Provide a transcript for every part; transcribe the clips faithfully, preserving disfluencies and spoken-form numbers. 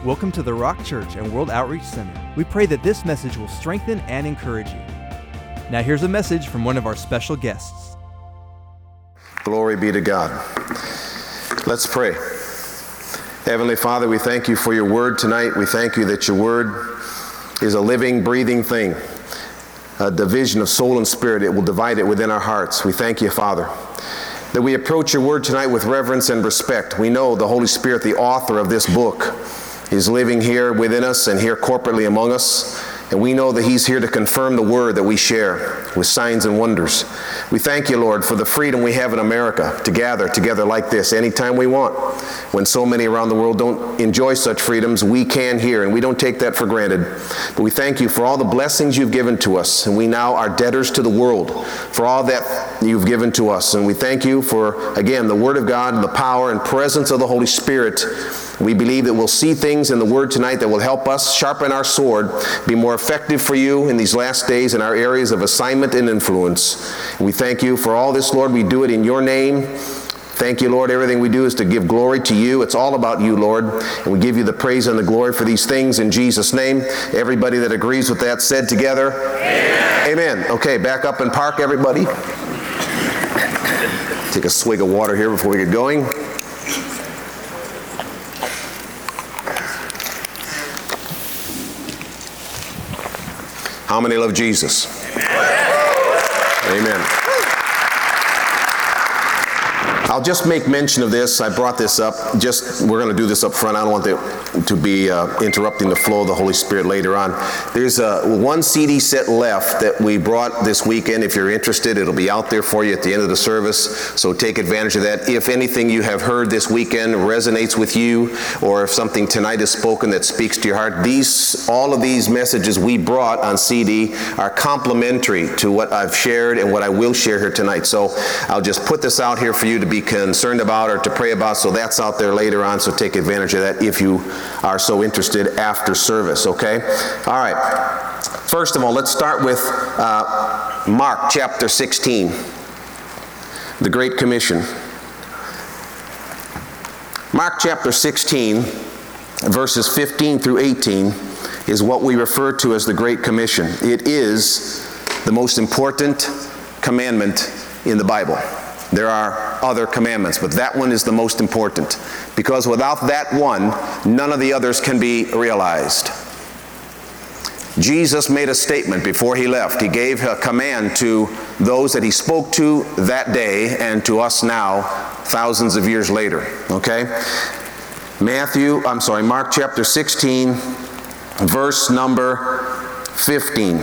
Welcome to the Rock Church and World Outreach Center. We pray that this message will strengthen and encourage you. Now here's a message from one of our special guests. Glory be to God. Let's pray. Heavenly Father, we thank you for your word tonight. We thank you that your word is a living, breathing thing, a division of soul and spirit. It will divide it within our hearts. We thank you, Father, that we approach your word tonight with reverence and respect. We know the Holy Spirit, the author of this book, is living here within us and here corporately among us. And we know that he's here to confirm the word that we share with signs and wonders. We thank you, Lord, for the freedom we have in America to gather together like this anytime we want. When so many around the world don't enjoy such freedoms, we can here, and we don't take that for granted. But we thank you for all the blessings you've given to us, and we now are debtors to the world for all that you've given to us. And we thank you for, again, the Word of God, the power and presence of the Holy Spirit. We believe that we'll see things in the Word tonight that will help us sharpen our sword, be more effective for you in these last days in our areas of assignment and influence. And we thank you for all this, Lord. We do it in your name. Thank you, Lord. Everything we do is to give glory to you. It's all about you, Lord. And we give you the praise and the glory for these things in Jesus' name. Everybody that agrees with that said together, Amen. Amen. Okay, back up and park, everybody. Take a swig of water here before we get going. How many love Jesus? Amen. Amen. I'll just make mention of this. I brought this up. Just we're going to do this up front. I don't want to, to be uh, interrupting the flow of the Holy Spirit later on. There's uh, one C D set left that we brought this weekend. If you're interested, it'll be out there for you at the end of the service. So take advantage of that. If anything you have heard this weekend resonates with you, or if something tonight is spoken that speaks to your heart, these all of these messages we brought on C D are complementary to what I've shared and what I will share here tonight. So I'll just put this out here for you to be concerned about or to pray about, so that's out there later on, so take advantage of that if you are so interested after service, okay? All right. First of all, let's start with uh, Mark chapter sixteen, the Great Commission. Mark chapter sixteen, verses fifteen through eighteen, is what we refer to as the Great Commission. It is the most important commandment in the Bible. There are other commandments, but that one is the most important, because without that one, none of the others can be realized. Jesus made a statement before he left. He gave a command to those that he spoke to that day and to us now, thousands of years later. Okay? Matthew, I'm sorry, Mark chapter sixteen, verse number fifteen.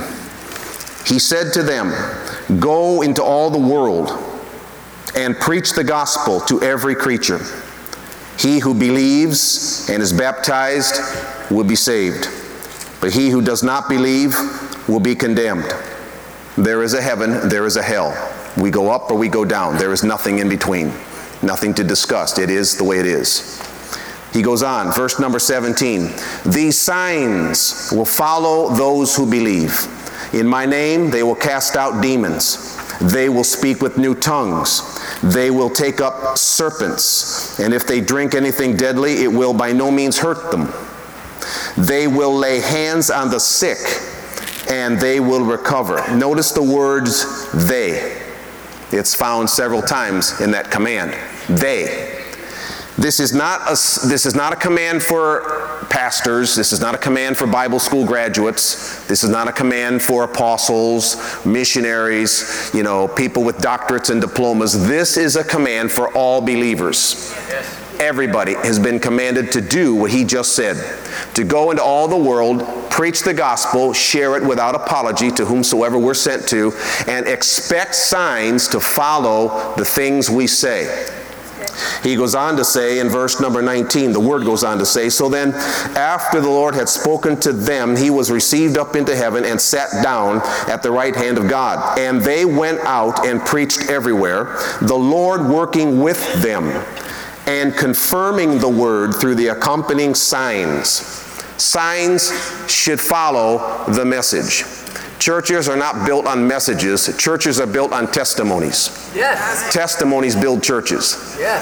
He said to them, "Go into all the world and preach the gospel to every creature. He who believes and is baptized will be saved, but he who does not believe will be condemned. There is a heaven, there is a hell. We go up or we go down. There is nothing in between, nothing to discuss. It is the way it is." He goes on, verse number seventeen. "These signs will follow those who believe. In my name they will cast out demons. They will speak with new tongues. They will take up serpents. And if they drink anything deadly, it will by no means hurt them. They will lay hands on the sick, and they will recover." Notice the words "they." It's found several times in that command. They. This is not a, this is not a command for pastors. This is not a command for Bible school graduates. This is not a command for apostles, missionaries, you know, people with doctorates and diplomas. This is a command for all believers. Yes. Everybody has been commanded to do what he just said. To go into all the world, preach the gospel, share it without apology to whomsoever we're sent to, and expect signs to follow the things we say. He goes on to say in verse number nineteen, the word goes on to say, "So then, after the Lord had spoken to them, he was received up into heaven and sat down at the right hand of God. And they went out and preached everywhere, the Lord working with them and confirming the word through the accompanying signs." Signs should follow the message. Churches are not built on messages. Churches are built on testimonies. Yes. Testimonies build churches. Yes.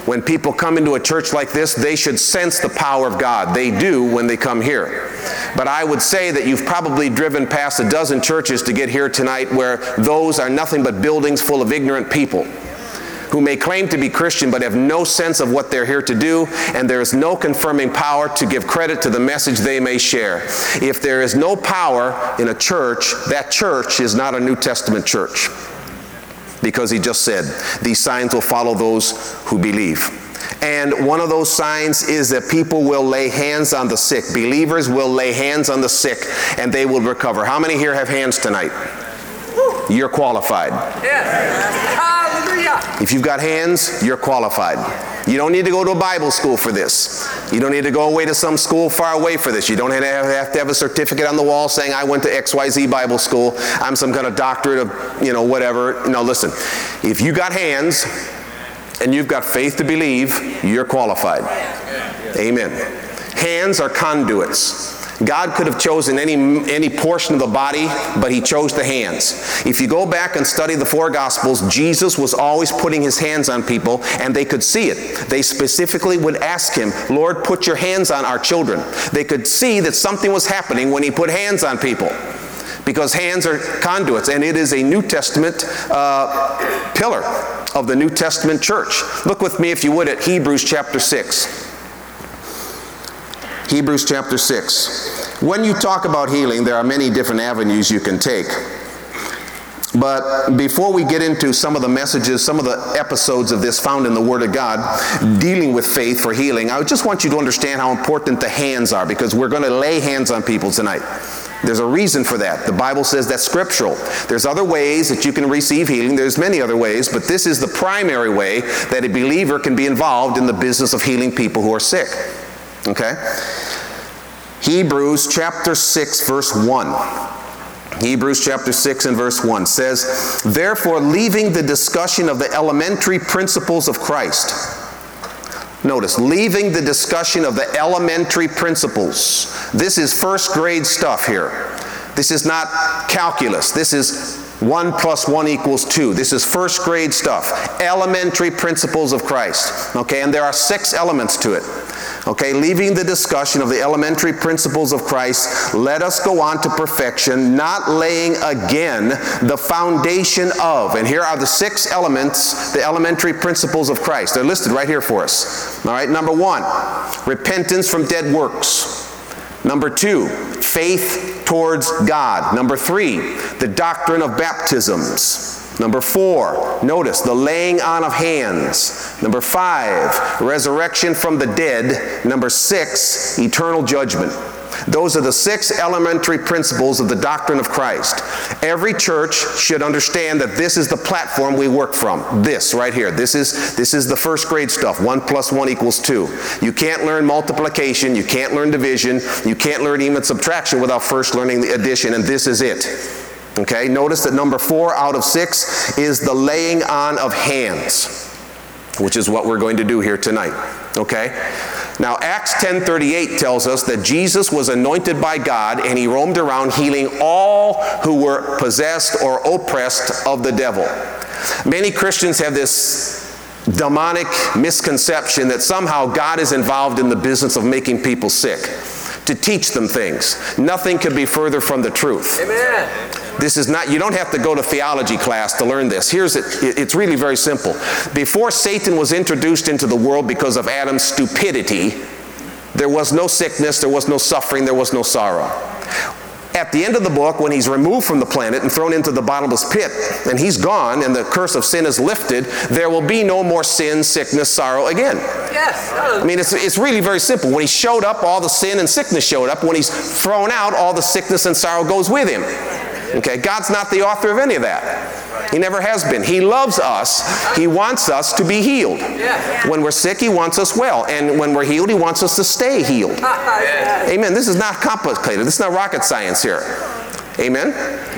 When people come into a church like this, they should sense the power of God. They do when they come here. But I would say that you've probably driven past a dozen churches to get here tonight where those are nothing but buildings full of ignorant people who may claim to be Christian but have no sense of what they're here to do, and there is no confirming power to give credit to the message they may share. If there is no power in a church, that church is not a New Testament church. Because he just said, these signs will follow those who believe. And one of those signs is that people will lay hands on the sick. Believers will lay hands on the sick and they will recover. How many here have hands tonight? You're qualified. Yes. Hallelujah. If you've got hands, you're qualified. You don't need to go to a Bible school for this. You don't need to go away to some school far away for this. You don't have to have a certificate on the wall saying, I went to X Y Z Bible school. I'm some kind of doctorate of, you know, whatever. No, listen. If you got hands and you've got faith to believe, you're qualified. Amen. Hands are conduits. God could have chosen any, any portion of the body, but he chose the hands. If you go back and study the four Gospels, Jesus was always putting his hands on people, and they could see it. They specifically would ask him, Lord, put your hands on our children. They could see that something was happening when he put hands on people, because hands are conduits, and it is a New Testament uh, pillar of the New Testament church. Look with me, if you would, at Hebrews chapter six. Hebrews chapter six. When you talk about healing, there are many different avenues you can take. But before we get into some of the messages, some of the episodes of this found in the Word of God, dealing with faith for healing, I just want you to understand how important the hands are, because we're going to lay hands on people tonight. There's a reason for that. The Bible says that's scriptural. There's other ways that you can receive healing. There's many other ways, but this is the primary way that a believer can be involved in the business of healing people who are sick. Okay? Hebrews chapter six, verse one. Hebrews chapter six and verse one says, therefore, leaving the discussion of the elementary principles of Christ. Notice, leaving the discussion of the elementary principles. This is first grade stuff here. This is not calculus. This is one plus one equals two. This is first grade stuff. Elementary principles of Christ. Okay, and there are six elements to it. Okay, leaving the discussion of the elementary principles of Christ, let us go on to perfection, not laying again the foundation of. And here are the six elements, the elementary principles of Christ. They're listed right here for us. All right, number one, repentance from dead works. Number two, faith towards God. Number three, the doctrine of baptisms. Number four, notice, the laying on of hands. Number five, resurrection from the dead. Number six, eternal judgment. Those are the six elementary principles of the doctrine of Christ. Every church should understand that this is the platform we work from. This right here. This is, this is the first grade stuff. One plus one equals two. You can't learn multiplication. You can't learn division. You can't learn even subtraction without first learning the addition, and this is it. Okay, notice that number four out of six is the laying on of hands, which is what we're going to do here tonight. Okay? Now, Acts ten thirty-eight tells us that Jesus was anointed by God and he roamed around healing all who were possessed or oppressed of the devil. Many Christians have this demonic misconception that somehow God is involved in the business of making people sick, to teach them things. Nothing could be further from the truth. Amen. This is not, you don't have to go to theology class to learn this. Here's it, it's really very simple. Before Satan was introduced into the world because of Adam's stupidity, there was no sickness, there was no suffering, there was no sorrow. At the end of the book, when he's removed from the planet and thrown into the bottomless pit, and he's gone and the curse of sin is lifted, there will be no more sin, sickness, sorrow again. Yes. I mean, it's, it's really very simple. When he showed up, all the sin and sickness showed up. When he's thrown out, all the sickness and sorrow goes with him. Okay, God's not the author of any of that. He never has been. He loves us. He wants us to be healed. When we're sick, he wants us well. And when we're healed, he wants us to stay healed. Amen. This is not complicated. This is not rocket science here. Amen?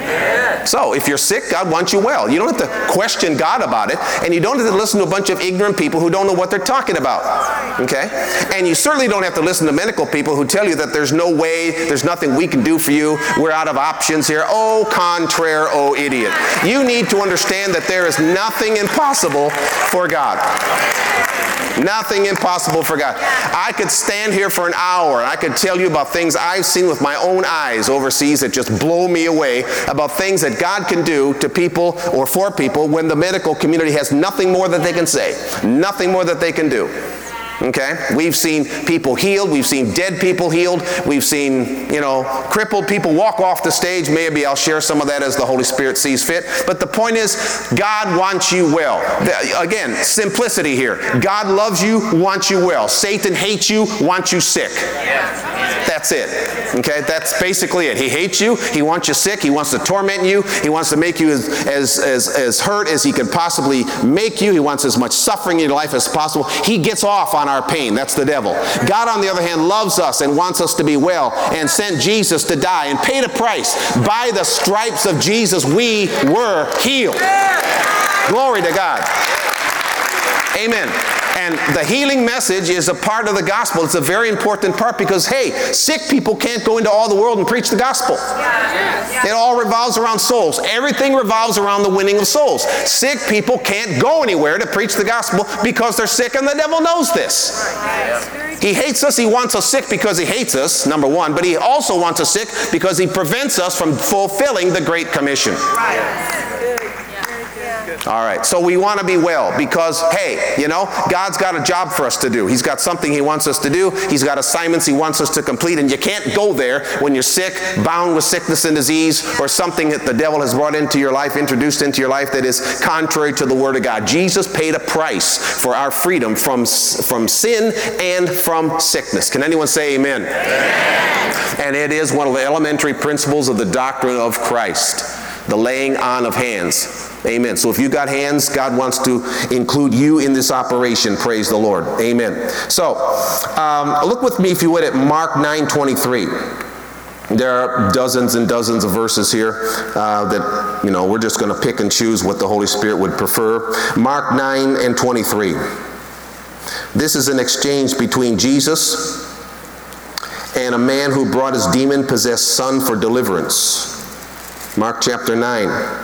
So if you're sick, God wants you well. You don't have to question God about it, and you don't have to listen to a bunch of ignorant people who don't know what they're talking about. Okay? And you certainly don't have to listen to medical people who tell you that there's no way, there's nothing we can do for you, we're out of options here. Oh, contraire, oh, idiot. You need to understand that there is nothing impossible for God. Nothing impossible for God. I could stand here for an hour and I could tell you about things I've seen with my own eyes overseas that just blow me away, about things that God can do to people or for people when the medical community has nothing more that they can say, nothing more that they can do. Okay? We've seen people healed. We've seen dead people healed. We've seen, you know, crippled people walk off the stage. Maybe I'll share some of that as the Holy Spirit sees fit. But the point is, God wants you well. Again, simplicity here. God loves you, wants you well. Satan hates you, wants you sick. That's it. Okay? That's basically it. He hates you. He wants you sick. He wants to torment you. He wants to make you as, as, as, as hurt as he could possibly make you. He wants as much suffering in your life as possible. He gets off on our pain. That's the devil. God, on the other hand, loves us and wants us to be well and sent Jesus to die and paid a price. By the stripes of Jesus, we were healed. Glory to God. Amen. And the healing message is a part of the gospel. It's a very important part because, hey, sick people can't go into all the world and preach the gospel. It all revolves around souls. Everything revolves around the winning of souls. Sick people can't go anywhere to preach the gospel because they're sick, and the devil knows this. He hates us. He wants us sick because he hates us, number one, but he also wants us sick because he prevents us from fulfilling the Great Commission. All right, so we want to be well because, hey, you know, God's got a job for us to do. He's got something he wants us to do. He's got assignments he wants us to complete, and you can't go there when you're sick, bound with sickness and disease, or something that the devil has brought into your life, introduced into your life that is contrary to the Word of God. Jesus paid a price for our freedom from, from sin and from sickness. Can anyone say amen? Amen. And it is one of the elementary principles of the doctrine of Christ, the laying on of hands. Amen. So if you got hands, God wants to include you in this operation. Praise the Lord. Amen. So um, look with me, if you would, at Mark nine twenty-three. There are dozens and dozens of verses here uh, that, you know, we're just going to pick and choose what the Holy Spirit would prefer. Mark nine and twenty-three. This is an exchange between Jesus and a man who brought his demon-possessed son for deliverance. Mark chapter nine.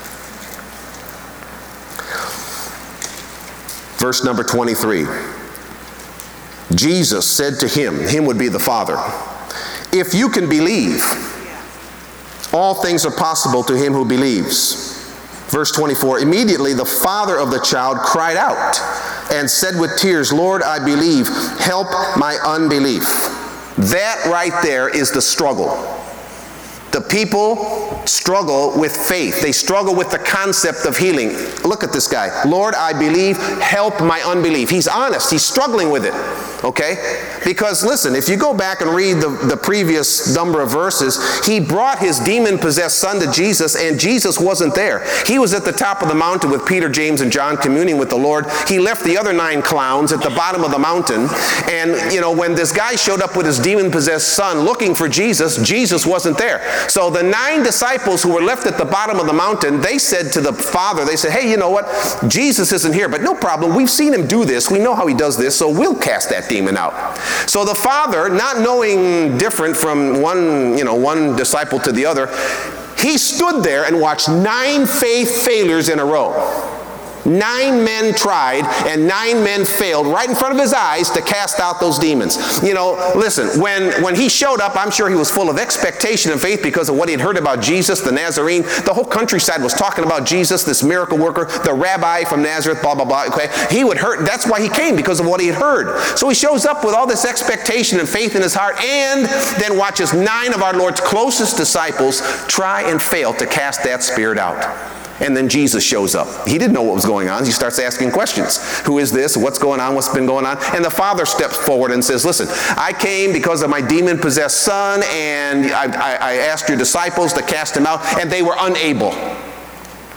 Verse number twenty-three. Jesus said to him, him would be the Father, if you can believe, all things are possible to him who believes. Verse twenty-four, immediately the father of the child cried out and said with tears, Lord, I believe, help my unbelief. That right there is the struggle. The people struggle with faith. They struggle with the concept of healing. Look at this guy. Lord, I believe, help my unbelief. He's honest. He's struggling with it. Okay? Because listen, if you go back and read the, the previous number of verses, he brought his demon-possessed son to Jesus, and Jesus wasn't there. He was at the top of the mountain with Peter, James, and John communing with the Lord. He left the other nine clowns at the bottom of the mountain. And, you know, when this guy showed up with his demon-possessed son looking for Jesus, Jesus wasn't there. So the nine disciples who were left at the bottom of the mountain, they said to the Father, they said, hey, you know what? Jesus isn't here, but no problem. We've seen him do this. We know how he does this, so we'll cast that demon out. So the Father, not knowing different from one, you know, one disciple to the other, he stood there and watched nine faith failures in a row. Nine men tried, and nine men failed right in front of his eyes to cast out those demons. You know, listen, when, when he showed up, I'm sure he was full of expectation and faith because of what he had heard about Jesus, the Nazarene. The whole countryside was talking about Jesus, this miracle worker, the rabbi from Nazareth, blah, blah, blah. Okay? He would hurt. That's why he came, because of what he had heard. So he shows up with all this expectation and faith in his heart, and then watches nine of our Lord's closest disciples try and fail to cast that spirit out. And then Jesus shows up. He didn't know what was going on. He starts asking questions. Who is this? What's going on? What's been going on? And the Father steps forward and says, listen, I came because of my demon-possessed son, and I, I, I asked your disciples to cast him out, and they were unable.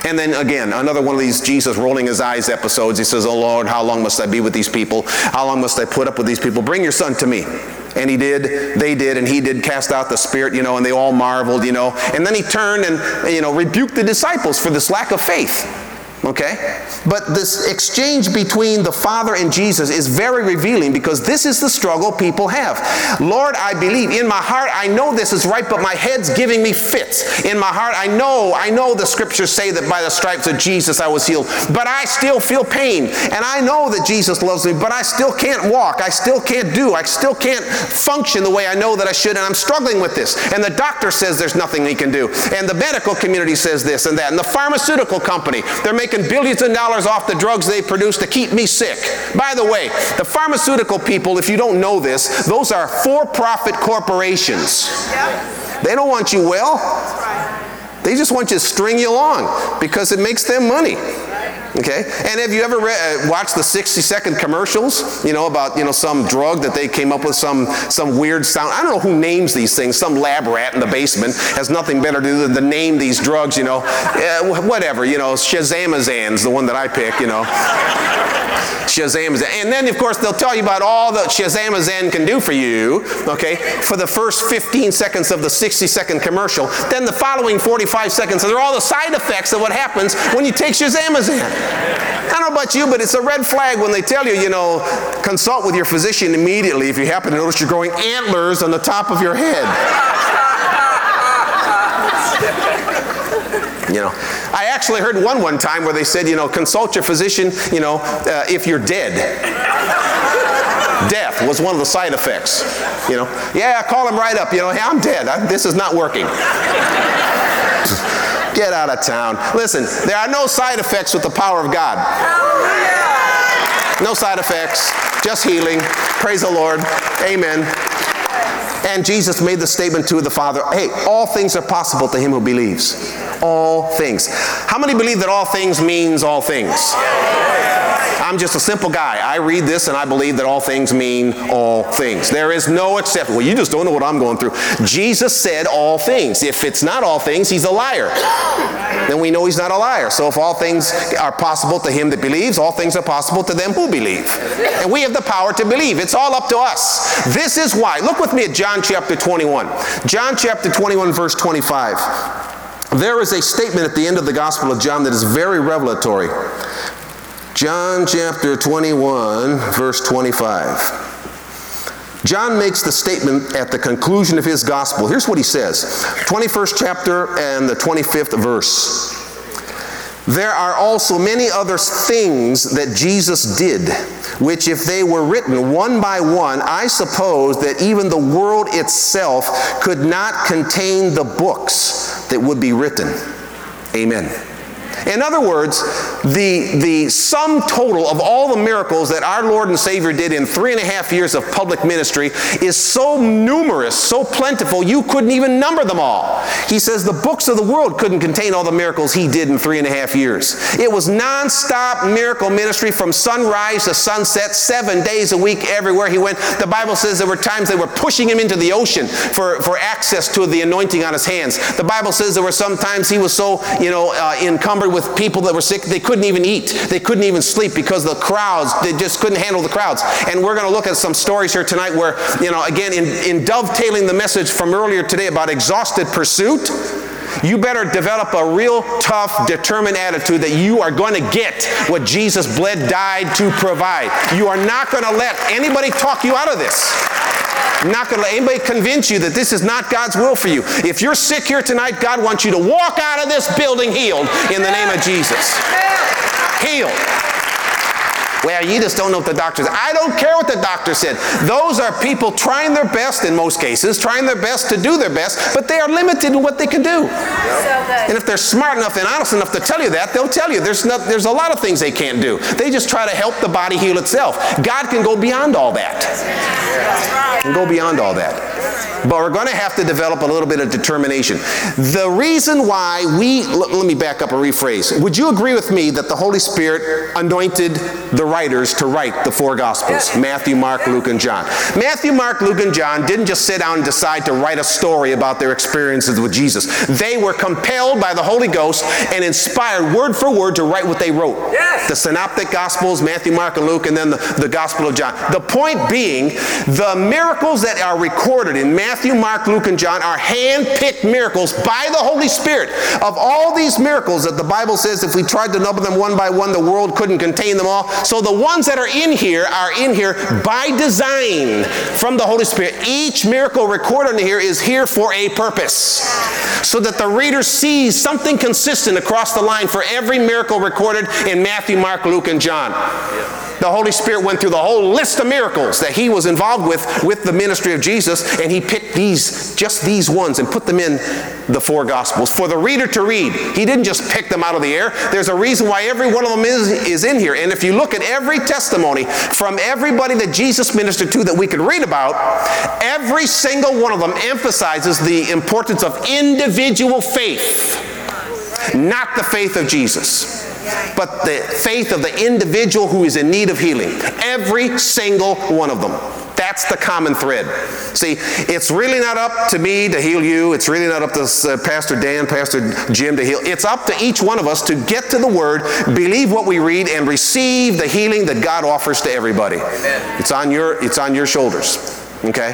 And then again, another one of these Jesus rolling his eyes episodes. He says, oh Lord, how long must I be with these people? How long must I put up with these people? Bring your son to me. And he did, they did, and he did cast out the spirit, you know, and they all marveled, you know. And then he turned and, you know, rebuked the disciples for this lack of faith. Okay? But this exchange between the Father and Jesus is very revealing, because this is the struggle people have. Lord, I believe. In my heart, I know this is right, but my head's giving me fits. In my heart, I know, I know the scriptures say that by the stripes of Jesus I was healed. But I still feel pain. And I know that Jesus loves me, but I still can't walk. I still can't do. I still can't function the way I know that I should. And I'm struggling with this. And the doctor says there's nothing he can do. And the medical community says this and that. And the pharmaceutical company, they're making billions of dollars off the drugs they produce to keep me sick. By the way, the pharmaceutical people, if you don't know this, those are for-profit corporations. They don't want you well. They just want you to string you along because it makes them money. Okay? And have you ever read, uh, watched the sixty second commercials, you know, about, you know, some drug that they came up with, some some weird sound? I don't know who names these things. Some lab rat in the basement has nothing better to do than to name these drugs, you know. Uh, whatever, you know, Shazamazan's the one that I pick, you know. Shazamazan. And then, of course, they'll tell you about all that Shazamazan can do for you, okay, for the first fifteen seconds of the sixty second commercial. Then the following forty-five seconds, and they're all the side effects of what happens when you take Shazamazan. I don't know about you, but it's a red flag when they tell you, you know, consult with your physician immediately if you happen to notice you're growing antlers on the top of your head. You know, I actually heard one one time where they said, you know, consult your physician, you know, uh, if you're dead. Death was one of the side effects. You know, yeah, call him right up. You know, hey, I'm dead. I, this is not working. Get out of town. Listen, there are no side effects with the power of God. No side effects, just healing. Praise the Lord. Amen. And Jesus made the statement to the Father, hey, all things are possible to him who believes. All things. How many believe that all things means all things? I'm just a simple guy. I read this and I believe that all things mean all things. There is no exception. Well, you just don't know what I'm going through. Jesus said all things. If it's not all things, he's a liar. Then we know he's not a liar. So if all things are possible to him that believes, all things are possible to them who believe. And we have the power to believe. It's all up to us. This is why. Look with me at John chapter twenty-one. John chapter twenty-one, verse twenty-five. There is a statement at the end of the Gospel of John that is very revelatory. John chapter twenty-one, verse twenty-five. John makes the statement at the conclusion of his gospel. Here's what he says. twenty-first chapter and the twenty-fifth verse. There are also many other things that Jesus did, which if they were written one by one, I suppose that even the world itself could not contain the books that would be written. Amen. In other words, the, the sum total of all the miracles that our Lord and Savior did in three and a half years of public ministry is so numerous, so plentiful, you couldn't even number them all. He says the books of the world couldn't contain all the miracles he did in three and a half years. It was nonstop miracle ministry from sunrise to sunset, seven days a week everywhere he went. The Bible says there were times they were pushing him into the ocean for, for access to the anointing on his hands. The Bible says there were some times he was so, you know, uh, encumbered with people that were sick, they couldn't even eat. They couldn't even sleep because the crowds, they just couldn't handle the crowds. And we're going to look at some stories here tonight where, you know, again, in, in dovetailing the message from earlier today about exhausted pursuit, you better develop a real tough, determined attitude that you are going to get what Jesus bled, died to provide. You are not going to let anybody talk you out of this. I'm not going to let anybody convince you that this is not God's will for you. If you're sick here tonight, God wants you to walk out of this building healed in the name of Jesus. Healed. Well, you just don't know what the doctor said. I don't care what the doctor said. Those are people trying their best in most cases, trying their best to do their best, but they are limited in what they can do. And if they're smart enough and honest enough to tell you that, they'll tell you there's, not, there's a lot of things they can't do. They just try to help the body heal itself. God can go beyond all that. Can go beyond all that. but we're going to have to develop a little bit of determination. The reason why we, let, let me back up and rephrase. Would you agree with me that the Holy Spirit anointed the writers to write the four Gospels? Matthew, Mark, Luke, and John. Matthew, Mark, Luke, and John didn't just sit down and decide to write a story about their experiences with Jesus. They were compelled by the Holy Ghost and inspired word for word to write what they wrote. Yes. The Synoptic Gospels, Matthew, Mark, and Luke, and then the, the Gospel of John. The point being, the miracles that are recorded in Matthew, Mark, Luke, and John are hand-picked miracles by the Holy Spirit. Of all these miracles that the Bible says if we tried to number them one by one, the world couldn't contain them all. So the ones that are in here are in here by design from the Holy Spirit. Each miracle recorded in here is here for a purpose, so that the reader sees something consistent across the line for every miracle recorded in Matthew, Mark, Luke, and John. The Holy Spirit went through the whole list of miracles that he was involved with with the ministry of Jesus, and he picked these, just these ones, and put them in the four Gospels for the reader to read. He didn't just pick them out of the air. There's a reason why every one of them is, is in here. And if you look at every testimony from everybody that Jesus ministered to that we could read about, every single one of them emphasizes the importance of individual faith, not the faith of Jesus, but the faith of the individual who is in need of healing. Every single one of them. That's the common thread. See, it's really not up to me to heal you. It's really not up to uh, Pastor Dan, Pastor Jim to heal. It's up to each one of us to get to the Word, believe what we read, and receive the healing that God offers to everybody. Amen. It's on your, it's on your shoulders. Okay?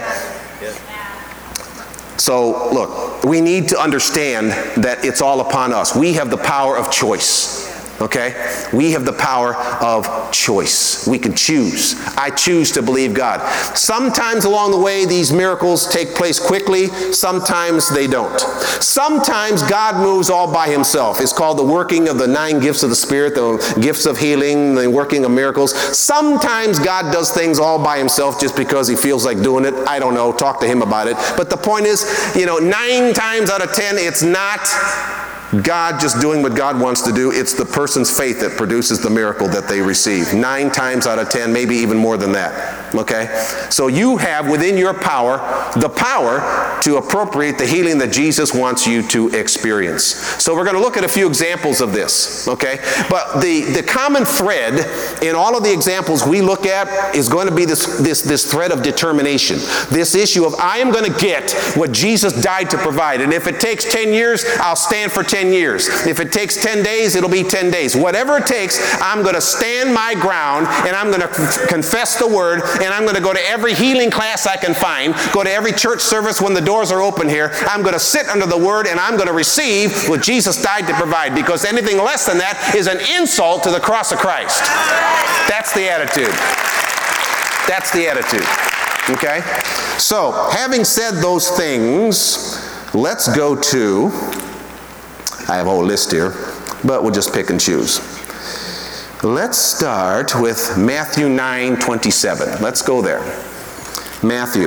So, look, we need to understand that it's all upon us. We have the power of choice. Okay? We have the power of choice. We can choose. I choose to believe God. Sometimes along the way, these miracles take place quickly. Sometimes they don't. Sometimes God moves all by himself. It's called the working of the nine gifts of the Spirit, the gifts of healing, the working of miracles. Sometimes God does things all by himself just because he feels like doing it. I don't know. Talk to him about it. But the point is, you know, nine times out of ten, it's not God just doing what God wants to do. It's the person's faith that produces the miracle that they receive. Nine times out of ten, maybe even more than that. Okay? So you have within your power the power to appropriate the healing that Jesus wants you to experience. So we're going to look at a few examples of this. Okay? But the, the common thread in all of the examples we look at is going to be this, this, this thread of determination. This issue of I am going to get what Jesus died to provide. And if it takes ten years, I'll stand for ten years. If it takes ten days, it'll be ten days. Whatever it takes, I'm going to stand my ground, and I'm going to c- confess the Word, and I'm going to go to every healing class I can find, go to every church service when the doors are open here. I'm going to sit under the Word, and I'm going to receive what Jesus died to provide, because anything less than that is an insult to the cross of Christ. That's the attitude. That's the attitude. Okay? So, having said those things, let's go to, I have a whole list here, but we'll just pick and choose. Let's start with Matthew nine twenty-seven. Let's go there. Matthew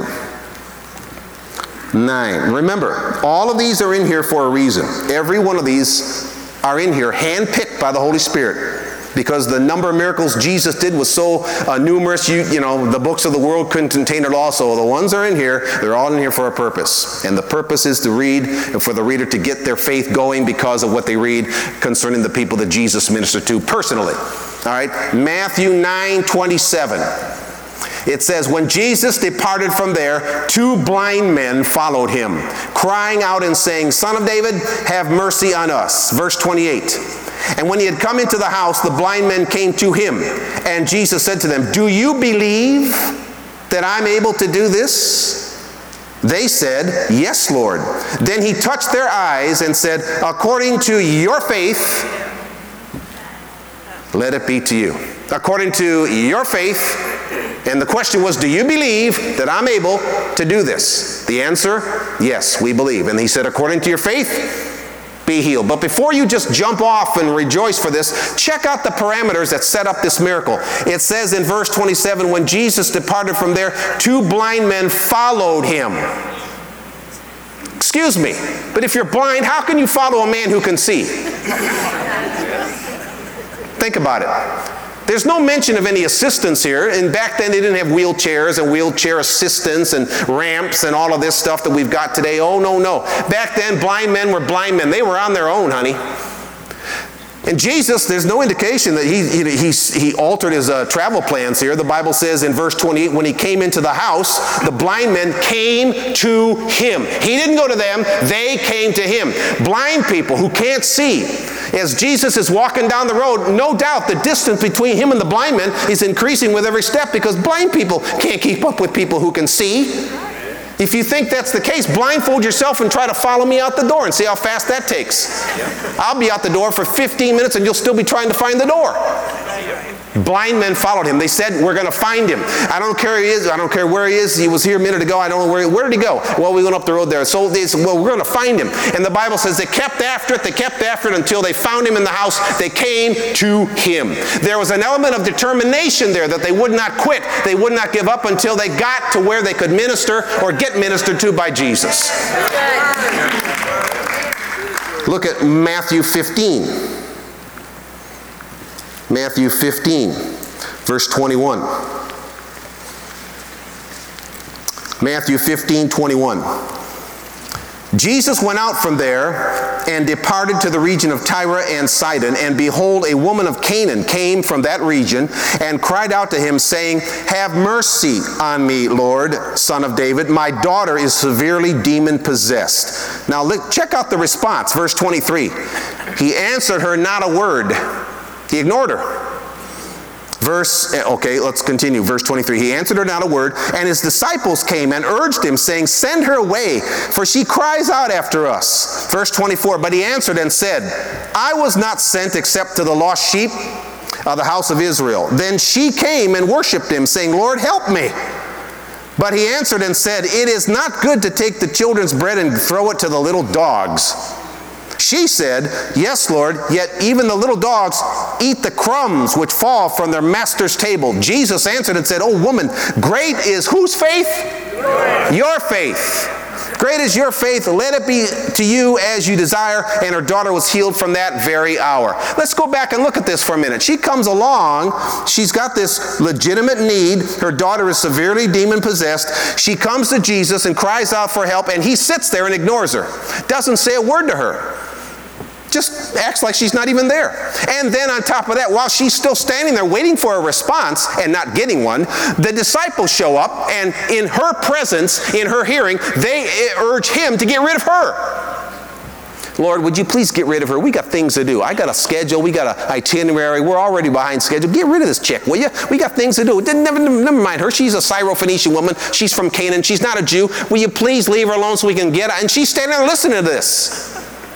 nine. Remember, all of these are in here for a reason. Every one of these are in here handpicked by the Holy Spirit. Because the number of miracles Jesus did was so uh, numerous, you, you know, the books of the world couldn't contain it all. So the ones that are in here, they're all in here for a purpose. And the purpose is to read, and for the reader to get their faith going because of what they read concerning the people that Jesus ministered to personally. All right, Matthew nine twenty-seven. It says, when Jesus departed from there, two blind men followed him, crying out and saying, Son of David, have mercy on us. Verse twenty-eight. And when he had come into the house, the blind men came to him. And Jesus said to them, do you believe that I'm able to do this? They said, yes, Lord. Then he touched their eyes and said, according to your faith, let it be to you. According to your faith. And the question was, do you believe that I'm able to do this? The answer, yes, we believe. And he said, according to your faith, be healed. But before you just jump off and rejoice for this, check out the parameters that set up this miracle. It says in verse twenty-seven, when Jesus departed from there, two blind men followed him. Excuse me, but if you're blind, how can you follow a man who can see? Think about it. There's no mention of any assistance here. And back then they didn't have wheelchairs and wheelchair assistance and ramps and all of this stuff that we've got today. Oh, no, no. Back then, blind men were blind men. They were on their own, honey. And Jesus, there's no indication that he, he, he, he altered his uh, travel plans here. The Bible says in verse twenty-eight, when he came into the house, the blind men came to him. He didn't go to them, they came to him. Blind people who can't see. As Jesus is walking down the road, no doubt the distance between him and the blind men is increasing with every step because blind people can't keep up with people who can see. If you think that's the case, blindfold yourself and try to follow me out the door and see how fast that takes. I'll be out the door for fifteen minutes and you'll still be trying to find the door. Blind men followed him. They said, we're going to find him. I don't care where he is. I don't care where he is. He was here a minute ago. I don't know where. Where did he go? Well, we went up the road there. So they said, well, we're going to find him. And the Bible says they kept after it. They kept after it until they found him in the house. They came to him. There was an element of determination there that they would not quit. They would not give up until they got to where they could minister or get ministered to by Jesus. Look at Matthew fifteen. Matthew fifteen, verse twenty-one. Matthew fifteen, twenty-one. Jesus went out from there and departed to the region of Tyre and Sidon, and behold, a woman of Canaan came from that region and cried out to him, saying, have mercy on me, Lord, Son of David. My daughter is severely demon-possessed. Now look, check out the response, verse twenty-three. He answered her not a word. He ignored her. Verse, okay, let's continue. Verse twenty-three. He answered her not a word, and his disciples came and urged him, saying, send her away, for she cries out after us. Verse twenty-four. But he answered and said, I was not sent except to the lost sheep of the house of Israel. Then she came and worshipped him, saying, Lord, help me. But he answered and said, it is not good to take the children's bread and throw it to the little dogs. She said, yes, Lord, yet even the little dogs eat the crumbs which fall from their master's table. Jesus answered and said, oh woman, great is whose faith? Yours. Your faith. Great is your faith. Let it be to you as you desire. And her daughter was healed from that very hour. Let's go back and look at this for a minute. She comes along. She's got this legitimate need. Her daughter is severely demon-possessed. She comes to Jesus and cries out for help, and he sits there and ignores her. Doesn't say a word to her. Just acts like she's not even there. And then on top of that, while she's still standing there waiting for a response and not getting one, the disciples show up, and in her presence, in her hearing, they urge him to get rid of her. Lord, would you please get rid of her? We got things to do. I got a schedule. We got an itinerary. We're already behind schedule. Get rid of this chick, will you? We got things to do. Never, never mind her. She's a Syro-Phoenician woman. She's from Canaan. She's not a Jew. Will you please leave her alone so we can get her? And she's standing there listening to this.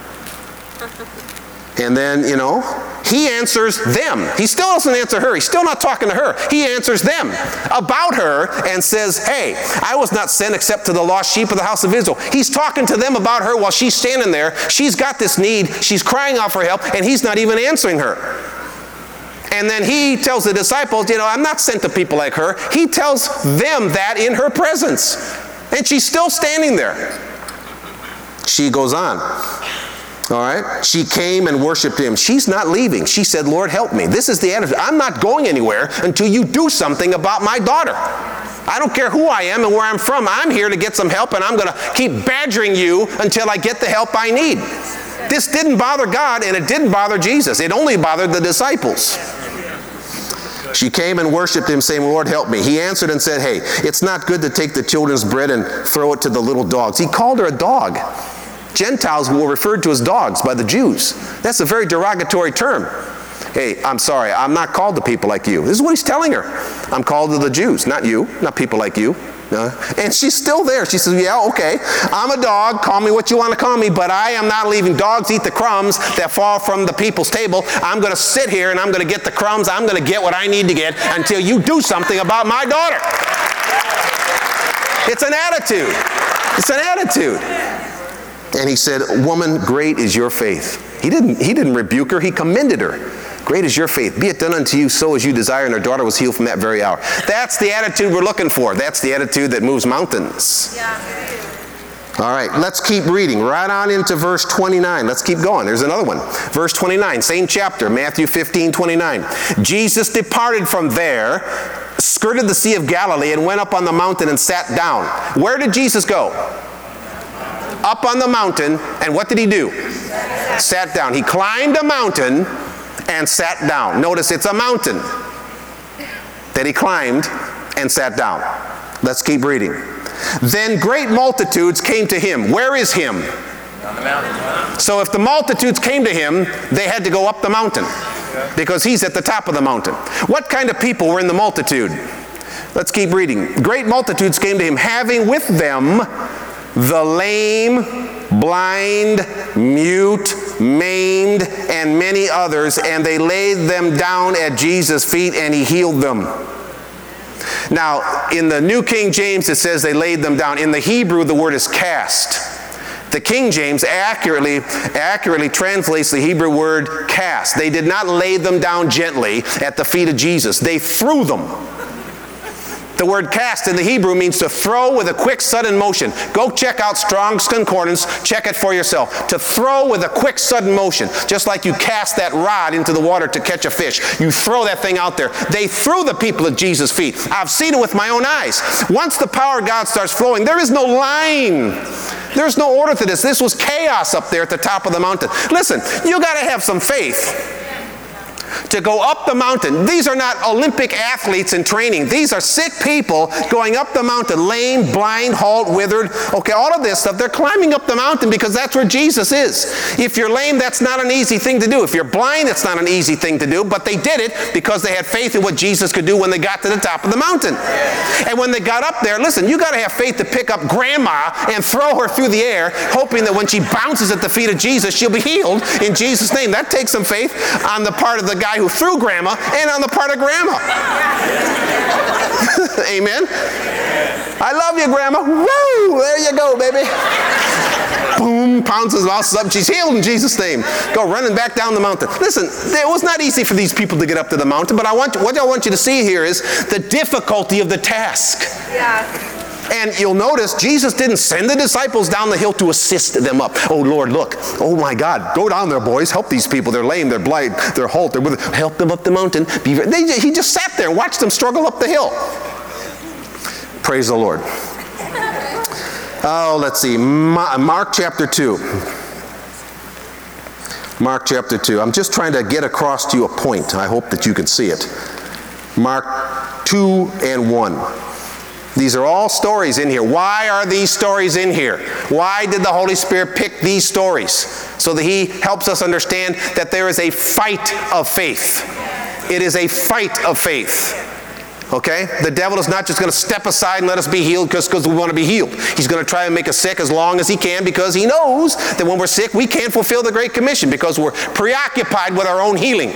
And then, you know, he answers them. He still doesn't answer her. He's still not talking to her. He answers them about her and says, hey, I was not sent except to the lost sheep of the house of Israel. He's talking to them about her while she's standing there. She's got this need. She's crying out for help, and he's not even answering her. And then he tells the disciples, you know, I'm not sent to people like her. He tells them that in her presence. And she's still standing there. She goes on. All right? She came and worshiped him. She's not leaving. She said, Lord, help me. This is the attitude. I'm not going anywhere until you do something about my daughter. I don't care who I am and where I'm from. I'm here to get some help, and I'm going to keep badgering you until I get the help I need. This didn't bother God, and it didn't bother Jesus. It only bothered the disciples. She came and worshiped him, saying, Lord, help me. He answered and said, hey, it's not good to take the children's bread and throw it to the little dogs. He called her a dog. Gentiles were referred to as dogs by the Jews. That's a very derogatory term. Hey, I'm sorry, I'm not called to people like you. This is what he's telling her. I'm called to the Jews, not you, not people like you. Uh, and she's still there. She says, yeah, okay, I'm a dog. Call me what you want to call me, but I am not leaving. Dogs eat the crumbs that fall from the people's table. I'm going to sit here and I'm going to get the crumbs. I'm going to get what I need to get until you do something about my daughter. It's an attitude. It's an attitude. And he said, woman, great is your faith. He didn't, he didn't rebuke her. He commended her. Great is your faith. Be it done unto you so as you desire. And her daughter was healed from that very hour. That's the attitude we're looking for. That's the attitude that moves mountains. Yeah. All right, let's keep reading right on into verse twenty-nine. Let's keep going. There's another one. Verse twenty-nine, same chapter, Matthew fifteen, twenty-nine. Jesus departed from there, skirted the Sea of Galilee, and went up on the mountain and sat down. Where did Jesus go? Up on the mountain, and what did he do? Sat down. He climbed a mountain and sat down. Notice it's a mountain that he climbed and sat down. Let's keep reading. Then great multitudes came to him. Where is him? On the mountain. So if the multitudes came to him, they had to go up the mountain because he's at the top of the mountain. What kind of people were in the multitude? Let's keep reading. Great multitudes came to him, having with them the lame, blind, mute, maimed, and many others, and they laid them down at Jesus' feet, and he healed them. Now, in the New King James, it says they laid them down. In the Hebrew, the word is cast. The King James accurately, accurately translates the Hebrew word cast. They did not lay them down gently at the feet of Jesus. They threw them. The word cast in the Hebrew means to throw with a quick, sudden motion. Go check out Strong's Concordance. Check it for yourself. To throw with a quick, sudden motion. Just like you cast that rod into the water to catch a fish. You throw that thing out there. They threw the people at Jesus' feet. I've seen it with my own eyes. Once the power of God starts flowing, there is no line. There's no order to this. This was chaos up there at the top of the mountain. Listen, you got to have some faith to go up the mountain. These are not Olympic athletes in training. These are sick people going up the mountain, lame, blind, halt, withered. Okay, all of this stuff. They're climbing up the mountain because that's where Jesus is. If you're lame, that's not an easy thing to do. If you're blind, it's not an easy thing to do. But they did it because they had faith in what Jesus could do when they got to the top of the mountain. And when they got up there, listen, you got to have faith to pick up grandma and throw her through the air, hoping that when she bounces at the feet of Jesus, she'll be healed in Jesus' name. That takes some faith on the part of the guy who threw grandma and on the part of grandma. Amen. I love you, grandma. Woo! There you go, baby. Boom, pounces mouse up. She's healed in Jesus' name. Go running back down the mountain. Listen, it was not easy for these people to get up to the mountain, but I want what I want you to see here is the difficulty of the task. Yeah. And you'll notice Jesus didn't send the disciples down the hill to assist them up. Oh, Lord, look. Oh, my God. Go down there, boys. Help these people. They're lame. They're blind. They're halt. They're with. Help them up the mountain. Be, they, he just sat there and watched them struggle up the hill. Praise the Lord. Oh, let's see. Mark chapter two. Mark chapter two. I'm just trying to get across to you a point. I hope that you can see it. Mark two and one. These are all stories in here. Why are these stories in here? Why did the Holy Spirit pick these stories? So that He helps us understand that there is a fight of faith. It is a fight of faith. Okay? The devil is not just going to step aside and let us be healed because we want to be healed. He's going to try and make us sick as long as he can because he knows that when we're sick, we can't fulfill the Great Commission because we're preoccupied with our own healing.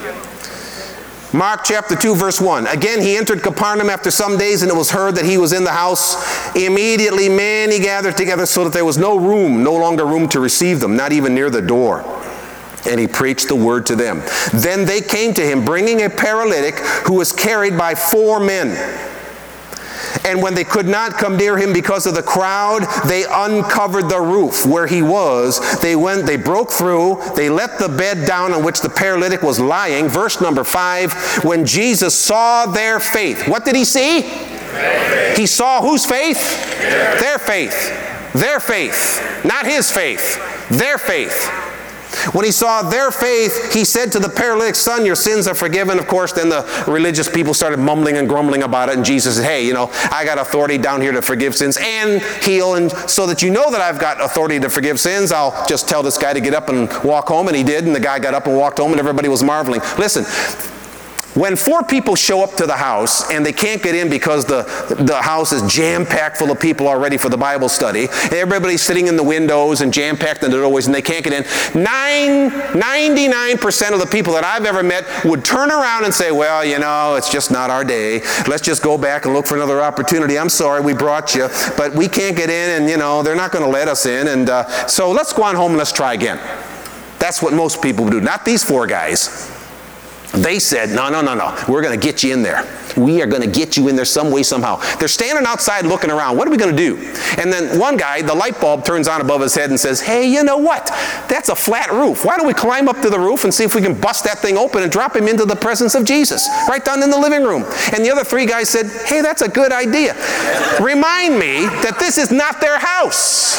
Mark chapter two, verse one. Again, he entered Capernaum after some days, and it was heard that he was in the house. Immediately many gathered together so that there was no room, no longer room to receive them, not even near the door. And he preached the word to them. Then they came to him, bringing a paralytic who was carried by four men. And when they could not come near him because of the crowd, they uncovered the roof where he was. They went, they broke through, they let the bed down on which the paralytic was lying. Verse number five, when Jesus saw their faith. What did he see? Faith. He saw whose faith? Faith. Their faith. Their faith. Not his faith. Their faith. When he saw their faith, he said to the paralytic, son, your sins are forgiven. Of course, then the religious people started mumbling and grumbling about it. And Jesus said, hey, you know, I got authority down here to forgive sins and heal. And so that you know that I've got authority to forgive sins, I'll just tell this guy to get up and walk home. And he did. And the guy got up and walked home and everybody was marveling. Listen. When four people show up to the house and they can't get in because the, the house is jam-packed full of people already for the Bible study, and everybody's sitting in the windows and jam-packed in the doorways and they can't get in, nine, ninety-nine percent of the people that I've ever met would turn around and say, well, you know, it's just not our day. Let's just go back and look for another opportunity. I'm sorry we brought you, but we can't get in and, you know, they're not going to let us in. And uh, so let's go on home and let's try again. That's what most people do. Not these four guys. They said, no, no, no, no, we're going to get you in there. We are going to get you in there some way, somehow. They're standing outside looking around. What are we going to do? And then one guy, the light bulb turns on above his head and says, hey, you know what? That's a flat roof. Why don't we climb up to the roof and see if we can bust that thing open and drop him into the presence of Jesus, right down in the living room. And the other three guys said, hey, that's a good idea. Remind me that this is not their house.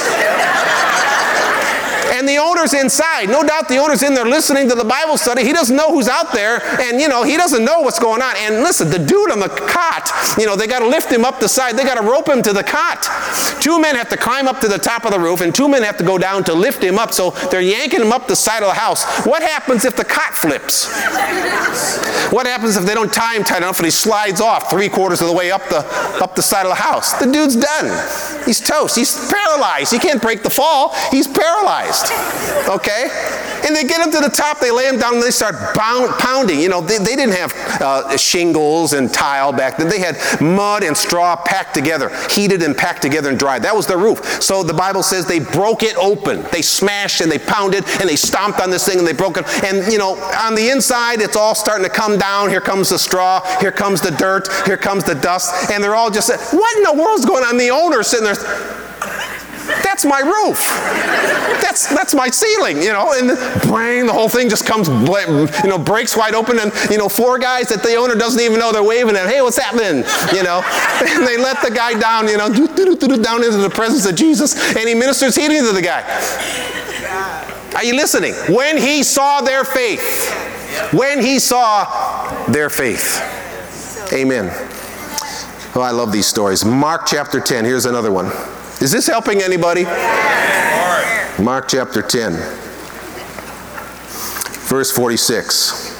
And the owner's inside. No doubt the owner's in there listening to the Bible study. He doesn't know who's out there, and, you know, he doesn't know what's going on. And listen, the dude on the cot, you know, they got to lift him up the side. They got to rope him to the cot. Two men have to climb up to the top of the roof, and two men have to go down to lift him up. So they're yanking him up the side of the house. What happens if the cot flips? What happens if they don't tie him tight enough and he slides off three quarters of the way up the, up the side of the house? The dude's done. He's toast. He's paralyzed. He can't break the fall. He's paralyzed. Okay? And they get him to the top, they lay him down, and they start bound, pounding. You know, they, they didn't have uh, shingles and tile back then. They had mud and straw packed together, heated and packed together and dried. That was their roof. So the Bible says they broke it open. They smashed and they pounded and they stomped on this thing and they broke it. And, you know, on the inside, it's all starting to come down. Here comes the straw. Here comes the dirt. Here comes the dust. And they're all just, what in the world's going on? The owner's sitting there, that's my roof. That's that's my ceiling, you know. And bang, the whole thing just comes, you know, breaks wide open, and you know, four guys that the owner doesn't even know, they're waving at, hey, what's happening? You know, and they let the guy down, you know, down into the presence of Jesus, and he ministers healing to the guy. Are you listening? When he saw their faith, when he saw their faith, amen. Oh, I love these stories. Mark chapter ten. Here's another one. Is this helping anybody? Yes. Mark chapter ten, verse forty-six.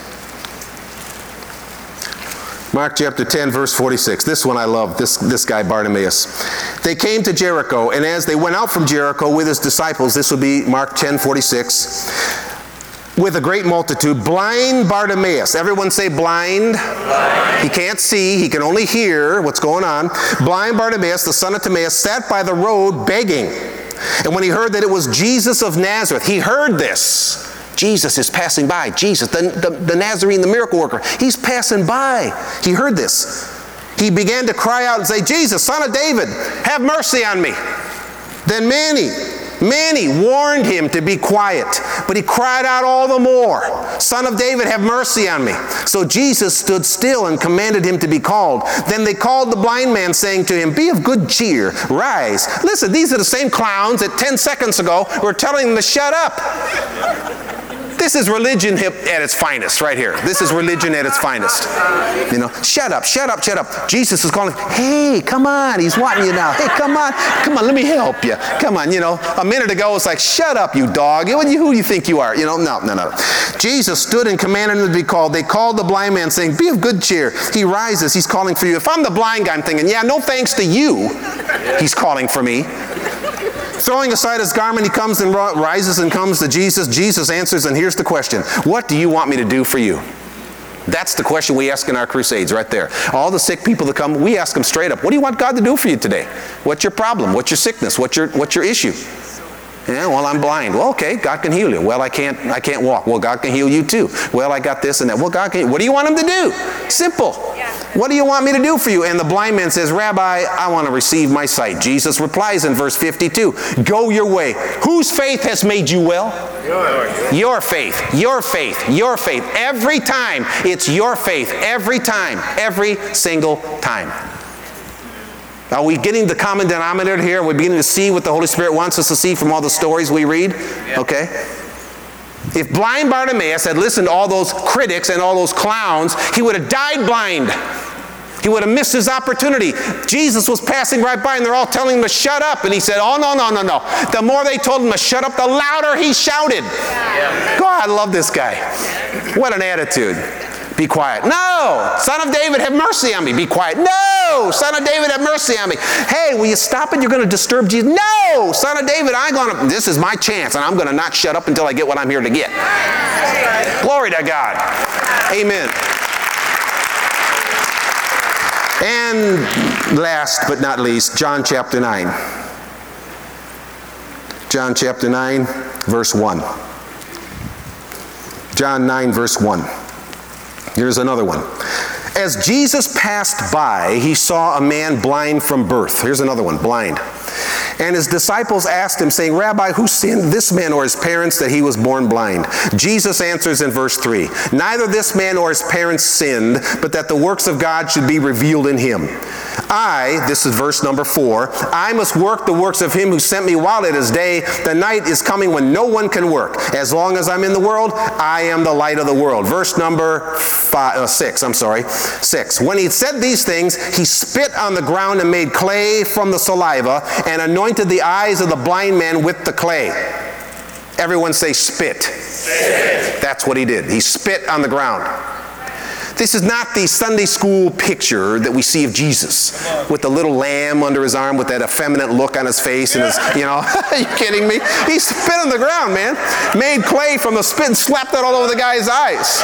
Mark chapter ten, verse forty-six. This one I love, this, this guy Bartimaeus. They came to Jericho, and as they went out from Jericho with his disciples, this would be Mark ten, forty-six, with a great multitude, blind Bartimaeus. Everyone say blind. Blind. He can't see. He can only hear what's going on. Blind Bartimaeus, the son of Timaeus, sat by the road begging. And when he heard that it was Jesus of Nazareth, he heard this. Jesus is passing by. Jesus, the, the, the Nazarene, the miracle worker. He's passing by. He heard this. He began to cry out and say, Jesus, son of David, have mercy on me. Then many, many warned him to be quiet, but he cried out all the more, Son of David, have mercy on me. So Jesus stood still and commanded him to be called. Then they called the blind man, saying to him, be of good cheer, rise. Listen, these are the same clowns that ten seconds ago were telling him to shut up. This is religion at its finest right here. This is religion at its finest. You know, shut up, shut up, shut up. Jesus is calling, hey, come on. He's wanting you now. Hey, come on. Come on, let me help you. Come on, you know. A minute ago, it's like, shut up, you dog. Who do you think you are? You know, no, no, no. Jesus stood and commanded him to be called. They called the blind man, saying, be of good cheer. He rises. He's calling for you. If I'm the blind guy, I'm thinking, yeah, no thanks to you. He's calling for me. Throwing aside his garment, he comes and rises and comes to Jesus. Jesus answers, and here's the question. What do you want me to do for you? That's the question we ask in our crusades right there. All the sick people that come, we ask them straight up, what do you want God to do for you today? What's your problem? What's your sickness? What's your, what's your issue? Yeah, well, I'm blind. Well, okay, God can heal you. Well, I can't, I can't walk. Well, God can heal you too. Well, I got this and that. Well, God can, what do you want him to do? Simple. What do you want me to do for you? And the blind man says, Rabbi, I want to receive my sight. Jesus replies in verse fifty-two, go your way. Whose faith has made you well? Yours. Your faith, your faith, your faith. Every time, it's your faith. Every time, every single time. Are we getting the common denominator here? Are we beginning to see what the Holy Spirit wants us to see from all the stories we read? Okay. If blind Bartimaeus had listened to all those critics and all those clowns, he would have died blind. He would have missed his opportunity. Jesus was passing right by and they're all telling him to shut up. And he said, oh, no, no, no, no. The more they told him to shut up, the louder he shouted. Yeah. God, I love this guy. What an attitude. Be quiet. No, Son of David, have mercy on me. Be quiet. No, Son of David, have mercy on me. Hey, will you stop it? You're going to disturb Jesus. No, Son of David, I'm going to, this is my chance, and I'm going to not shut up until I get what I'm here to get. Glory to God. Amen. And last but not least, John chapter nine. John chapter nine, verse one. John nine, verse one. Here's another one. As Jesus passed by, he saw a man blind from birth. Here's another one, blind. And his disciples asked him, saying, Rabbi, who sinned, this man or his parents, that he was born blind? Jesus answers in verse three, neither this man or his parents sinned, but that the works of God should be revealed in him. I, this is verse number four, I must work the works of him who sent me while it is day. The night is coming when no one can work. As long as I'm in the world, I am the light of the world. Verse number five, uh, six, I'm sorry, six. When he said these things, he spit on the ground and made clay from the saliva and anointed the eyes of the blind man with the clay. Everyone say spit. Spit. That's what he did. He spit on the ground. This is not the Sunday school picture that we see of Jesus with the little lamb under his arm with that effeminate look on his face and his, you know, are you kidding me? He spit on the ground, man. Made clay from the spit and slapped that all over the guy's eyes.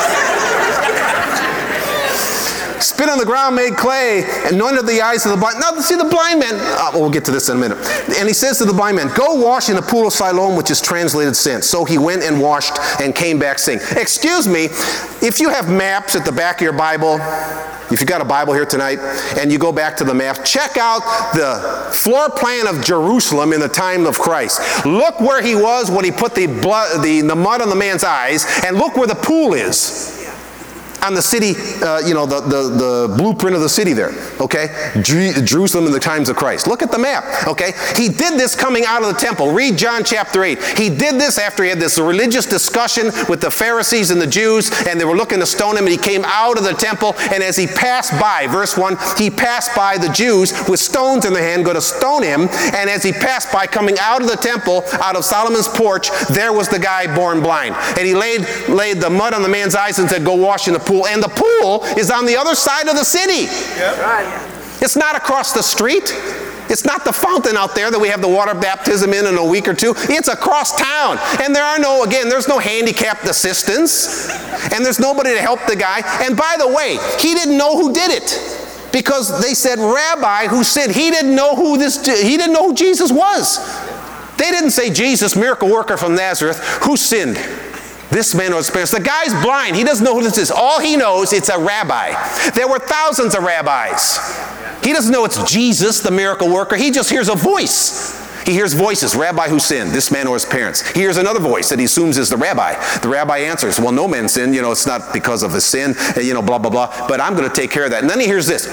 Spit on the ground, made clay, anointed the eyes of the blind. Now, see the blind man. Oh, we'll get to this in a minute. And he says to the blind man, go wash in the pool of Siloam, which is translated since. So he went and washed and came back saying, excuse me, if you have maps at the back of your Bible, if you've got a Bible here tonight, and you go back to the map, check out the floor plan of Jerusalem in the time of Christ. Look where he was when he put the blood, the, the mud on the man's eyes, and look where the pool is. On the city, uh, you know, the, the, the blueprint of the city there, okay? Jer- Jerusalem in the times of Christ. Look at the map, okay? He did this coming out of the temple. Read John chapter eight. He did this after he had this religious discussion with the Pharisees and the Jews, and they were looking to stone him, and he came out of the temple, and as he passed by, verse one, he passed by the Jews with stones in their hand, going to stone him, and as he passed by, coming out of the temple, out of Solomon's porch, there was the guy born blind. And he laid, laid the mud on the man's eyes and said, go wash in the pool. And the pool is on the other side of the city. Yep. Right. It's not across the street. It's not the fountain out there that we have the water baptism in in a week or two. It's across town. And there are no, again, there's no handicapped assistance. And there's nobody to help the guy. And by the way, he didn't know who did it. Because they said, Rabbi, who sinned? He didn't know who this, he didn't know who Jesus was. They didn't say, Jesus, miracle worker from Nazareth, who sinned? This man or his parents. The guy's blind. He doesn't know who this is. All he knows, it's a rabbi. There were thousands of rabbis. He doesn't know it's Jesus, the miracle worker. He just hears a voice. He hears voices. Rabbi, who sinned? This man or his parents. He hears another voice that he assumes is the rabbi. The rabbi answers, well, no man sinned. You know, it's not because of his sin. You know, blah, blah, blah. But I'm going to take care of that. And then he hears this.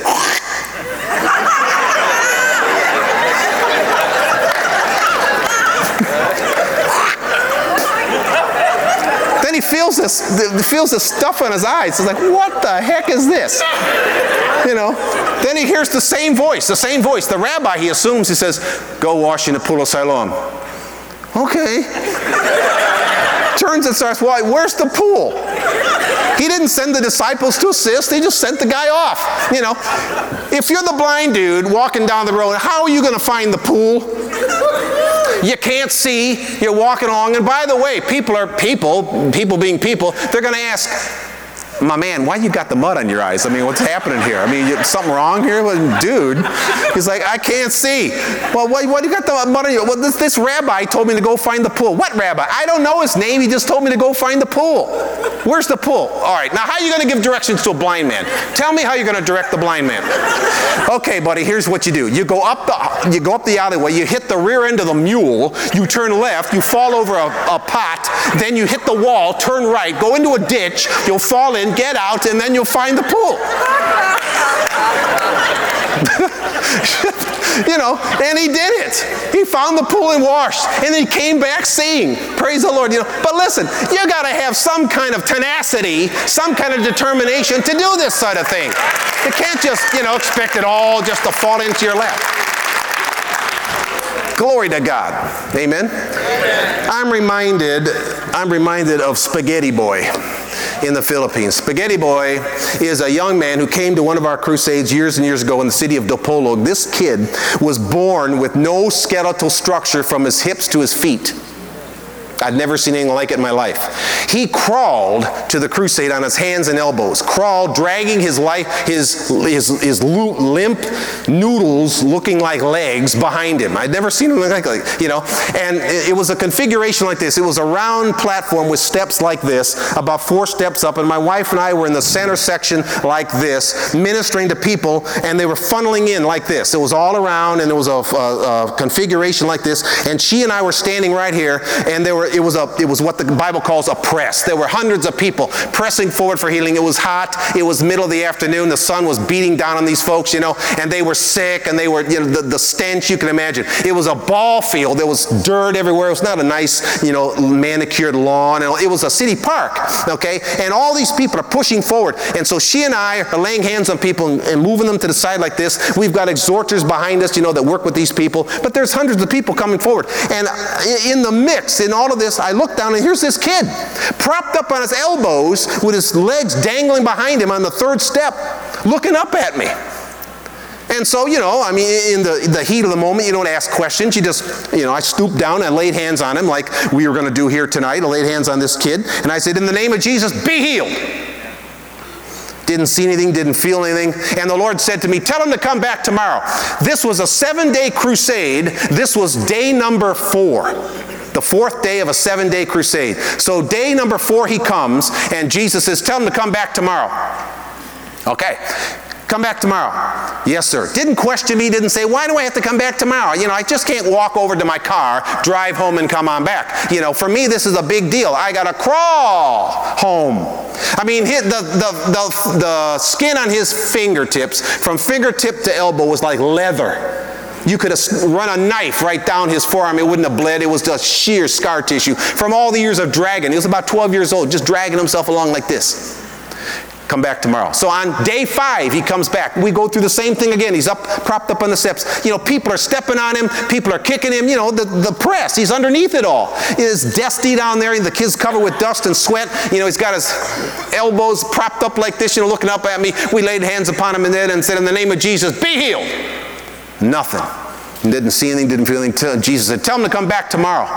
He feels this, he feels this stuff on his eyes. He's like, what the heck is this? You know. Then he hears the same voice, the same voice. The rabbi, he assumes, he says, go wash in the pool of Siloam. Okay. Turns and starts, well, where's the pool? He didn't send the disciples to assist. He just sent the guy off. You know. If you're the blind dude walking down the road, how are you going to find the pool? You can't see, you're walking along, and by the way, people are people, people being people, they're going to ask, my man, why you got the mud on your eyes? I mean, what's happening here? I mean, you, something wrong here? Well, dude, he's like, I can't see. Well, why, why do you got the mud on your eyes? Well, this, this rabbi told me to go find the pool. What rabbi? I don't know his name. He just told me to go find the pool. Where's the pool? All right, now how are you going to give directions to a blind man? Tell me how you're going to direct the blind man. Okay, buddy, here's what you do. You go up the, you go up the alleyway, you hit the rear end of the mule, you turn left, you fall over a, a pot, then you hit the wall, turn right, go into a ditch, you'll fall in, get out, and then you'll find the pool. You know, and he did it. He found the pool and washed, and he came back seeing. Praise the Lord. You know, but listen, you got to have some kind of tenacity, some kind of determination to do this sort of thing. You can't just, you know, expect it all just to fall into your lap. Glory to God. Amen. Amen. I'm reminded, I'm reminded of Spaghetti Boy in the Philippines. Spaghetti Boy is a young man who came to one of our crusades years and years ago in the city of Dipolog. This kid was born with no skeletal structure from his hips to his feet. I'd never seen anything like it in my life. He crawled to the crusade on his hands and elbows, crawled, dragging his life, his his his limp noodles looking like legs behind him. I'd never seen him like, like you know. And it was a configuration like this. It was a round platform with steps like this, about four steps up. And my wife and I were in the center section like this, ministering to people, and they were funneling in like this. It was all around, and it was a, a, a configuration like this. And she and I were standing right here, and there were. It was a. It was what the Bible calls a press. There were hundreds of people pressing forward for healing. It was hot. It was middle of the afternoon. The sun was beating down on these folks, you know, and they were sick, and they were, you know, the, the stench you can imagine. It was a ball field. There was dirt everywhere. It was not a nice, you know, manicured lawn. It was a city park, okay? And all these people are pushing forward. And so she and I are laying hands on people and, and moving them to the side like this. We've got exhorters behind us, you know, that work with these people. But there's hundreds of people coming forward. And in the mix, in all of this, I look down, and here's this kid propped up on his elbows with his legs dangling behind him on the third step, looking up at me. And so, you know, I mean, in the, the heat of the moment, you don't ask questions. You just, you know, I stooped down and laid hands on him like we were going to do here tonight. I laid hands on this kid, and I said, in the name of Jesus, be healed. Didn't see anything, didn't feel anything. And the Lord said to me, tell him to come back tomorrow. This was a seven-day crusade. This was day number four. The fourth day of a seven-day crusade. So day number four, he comes, and Jesus says, tell him to come back tomorrow. Okay. Come back tomorrow. Yes, sir. Didn't question me, didn't say, why do I have to come back tomorrow? You know, I just can't walk over to my car, drive home, and come on back. You know, for me, this is a big deal. I got to crawl home. I mean, the, the, the, the skin on his fingertips, from fingertip to elbow, was like leather. You could have run a knife right down his forearm. It wouldn't have bled. It was just sheer scar tissue from all the years of dragging. He was about twelve years old, just dragging himself along like this. Come back tomorrow. So on day five, he comes back. We go through the same thing again. He's up, propped up on the steps. You know, people are stepping on him. People are kicking him. You know, the, the press. He's underneath it all. It's dusty down there. The kid's covered with dust and sweat. You know, he's got his elbows propped up like this, you know, looking up at me. We laid hands upon him and then and said, in the name of Jesus, be healed. Nothing. Didn't see anything, didn't feel anything. Jesus said, tell him to come back tomorrow.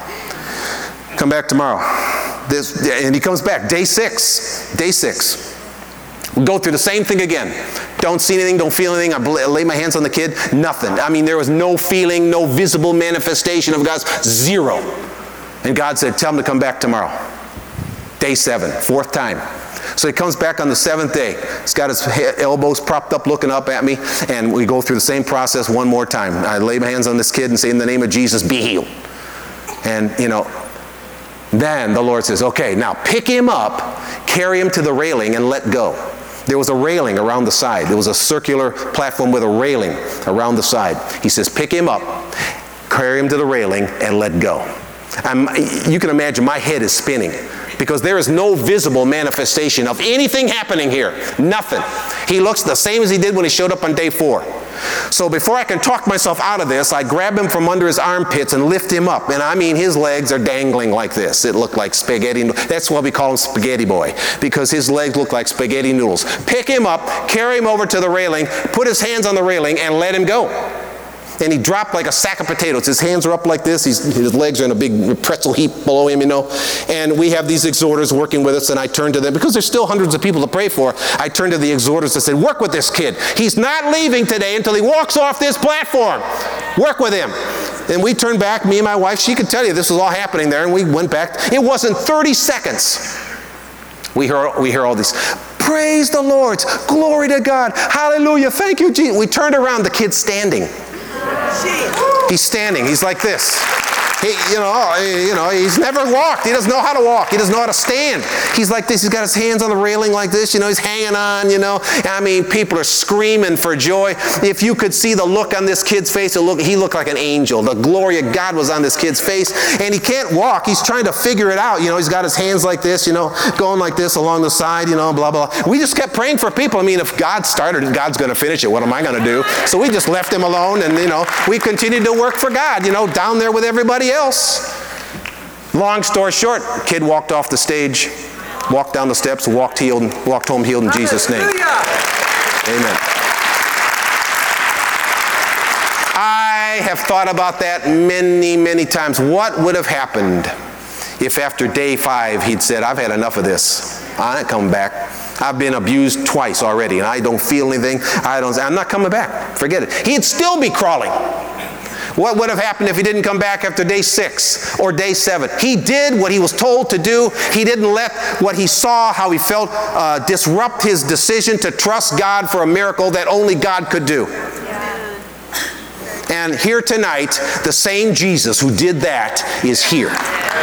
Come back tomorrow. This, and he comes back. Day six. Day six. We go through the same thing again. Don't see anything, don't feel anything. I lay my hands on the kid. Nothing. I mean, there was no feeling, no visible manifestation of God's. Zero. And God said, tell him to come back tomorrow. Day seven. Fourth time. So he comes back on the seventh day. He's got his elbows propped up looking up at me, and we go through the same process one more time. I lay my hands on this kid and say, in the name of Jesus, be healed. And, you know, then the Lord says, okay, now pick him up, carry him to the railing, and let go. There was a railing around the side. There was a circular platform with a railing around the side. He says, pick him up, carry him to the railing, and let go. I'm, you can imagine my head is spinning, because there is no visible manifestation of anything happening here. Nothing. He looks the same as he did when he showed up on day four. So before I can talk myself out of this, I grab him from under his armpits and lift him up. And I mean, his legs are dangling like this. It looked like spaghetti. That's why we call him Spaghetti Boy, because his legs look like spaghetti noodles. Pick him up, carry him over to the railing, put his hands on the railing, and let him go. And he dropped like a sack of potatoes. His hands are up like this. He's, his legs are in a big pretzel heap below him, you know. And we have these exhorters working with us, and I turn to them. Because there's still hundreds of people to pray for, I turned to the exhorters and said, work with this kid. He's not leaving today until he walks off this platform. Work with him. And we turned back, me and my wife. She could tell you this was all happening there, and we went back. It wasn't thirty seconds. We hear, we hear all these, praise the Lord, glory to God, hallelujah, thank you, Jesus. We turned around, the kid's standing. He's standing. He's like this. He, you know, you know, he's never walked. He doesn't know how to walk. He doesn't know how to stand. He's like this. He's got his hands on the railing like this. You know, he's hanging on, you know. I mean, people are screaming for joy. If you could see the look on this kid's face, it look, he looked like an angel. The glory of God was on this kid's face. And he can't walk. He's trying to figure it out. You know, he's got his hands like this, you know, going like this along the side, you know, blah, blah. We just kept praying for people. I mean, if God started it, God's going to finish it. What am I going to do? So we just left him alone, and, you know, we continued to work for God, you know, down there with everybody else. Long story short, kid walked off the stage, walked down the steps, walked healed, walked home healed in Jesus' name. Amen. I have thought about that many, many times. What would have happened if after day five he'd said, I've had enough of this, I ain't coming back. I've been abused twice already, and I don't feel anything. I don't, I'm not coming back. Forget it. He'd still be crawling. What would have happened if he didn't come back after day six or day seven? He did what he was told to do. He didn't let what he saw, how he felt, uh, disrupt his decision to trust God for a miracle that only God could do. Yeah. And here tonight, the same Jesus who did that is here.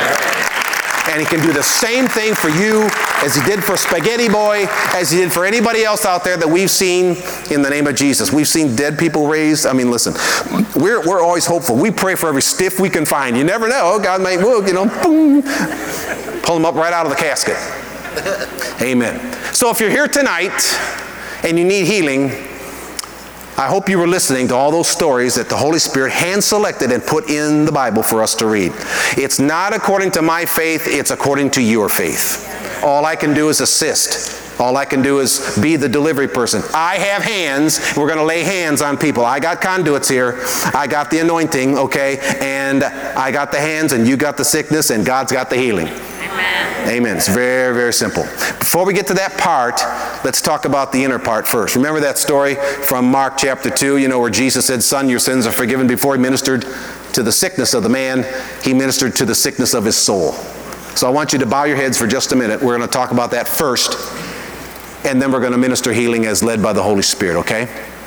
And he can do the same thing for you as he did for Spaghetti Boy, as he did for anybody else out there that we've seen in the name of Jesus. We've seen dead people raised. I mean, listen, we're, we're always hopeful. We pray for every stiff we can find. You never know. God might move, you know, boom, pull them up right out of the casket. Amen. So if you're here tonight and you need healing, I hope you were listening to all those stories that the Holy Spirit hand-selected and put in the Bible for us to read. It's not according to my faith, it's according to your faith. All I can do is assist. All I can do is be the delivery person. I have hands. We're going to lay hands on people. I got conduits here. I got the anointing, okay? And I got the hands, and you got the sickness, and God's got the healing. Amen. Amen. It's very, very simple. Before we get to that part, let's talk about the inner part first. Remember that story from Mark chapter two, you know, where Jesus said, Son, your sins are forgiven. Before he ministered to the sickness of the man, he ministered to the sickness of his soul. So I want you to bow your heads for just a minute. We're going to talk about that first, and then we're going to minister healing as led by the Holy Spirit, okay?